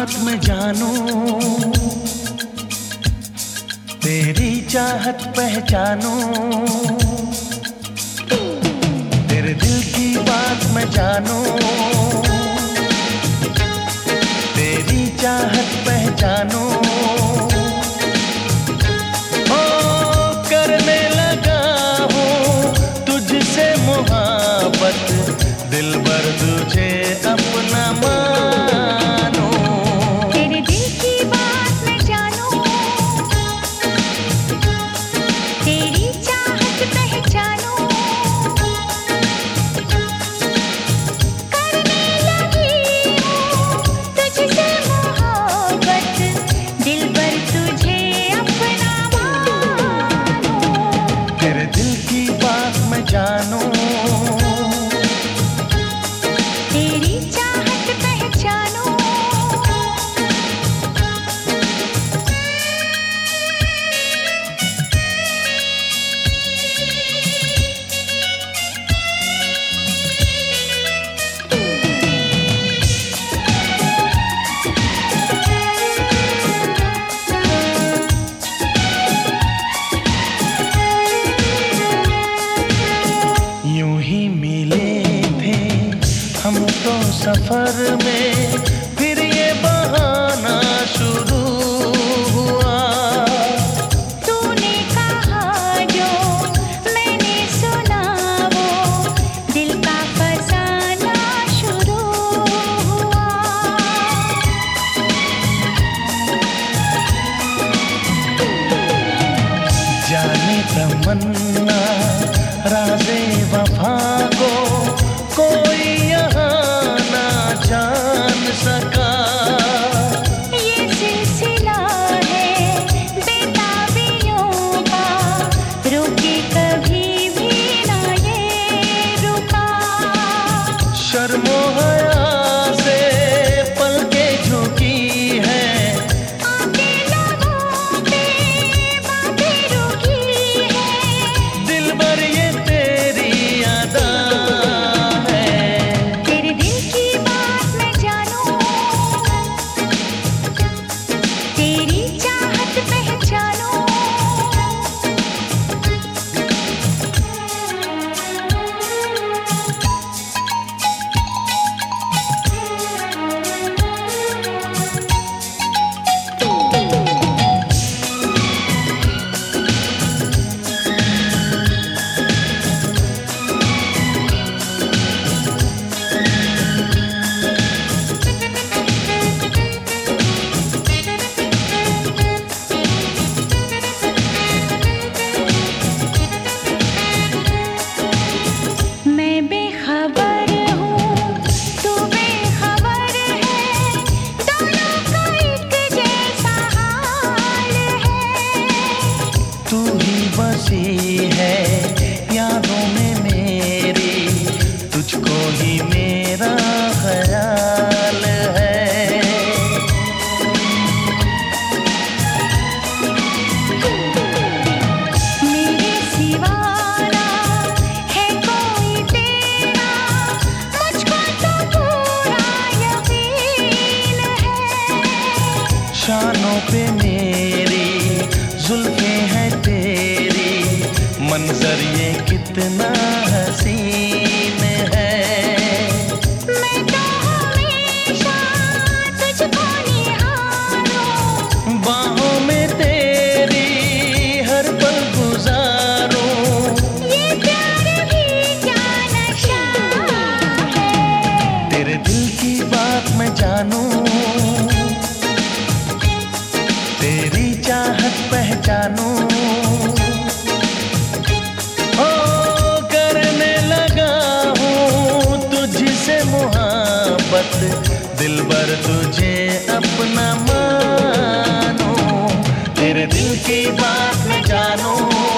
बात मैं जानूं, तेरी चाहत पहचानूं, तेरे दिल की बात मैं जानूं, तेरी चाहत पहचानूं। ओ करने लगा हूँ तुझसे मोहब्बत, दिलबर तुझे अपना मानो। तेरे दिल की बात मैं जानूं, तेरी चाहत पहचानूं, करने लगी हूँ तुझसे मोहब्बत, दिलबर तुझे अपना मानो। तेरे दिल की बात मैं जानूं, तेरी चाहत पहचानूं। यूं ही मिले थे हम तो सफर में, फिर ये बहाना शुरू हुआ। तूने कहा जो मैंने सुना वो, दिल का फसाना शुरू हुआ। जाने तमन्ना राज़े वफा को कोई यहाँ ना जान सका। ये सिलसिला है बेताबियों का, रुके कभी भी ना ये रुका। शर्मो हया से पलके झुकी है, आके लबों पे बातें रुकी है। दिलबर ये तेरी अदा है। तेरे दिल की बात मैं जानूं, तेरी चाहत पहचानूं। मैं बेखबर हूँ, तू बेखबर है, दोनों का एक जैसा हाल है। तू ही बसी है यादों में मेरी, तुझको ही मेरा ख्याल है। मेरे सिवाना है कोई तेरा, मुझको तो पूरा यकीन है। शानों पे मेरी जुल्फे हैं तेरी, मंजर ये कितना हसीन है। मैं तो हमेशा तुझको निहारूं, बाहों में तेरी हर पल गुजारूं। ये प्यार भी क्या नशा है। तेरे दिल की बात मैं जानूं, तेरी चाहत पहचानूं। ओ करने लगा हूँ तुझसे मोहब्बत, दिलबर तुझे अपना मानो। तेरे दिल की बात मैं जानूं,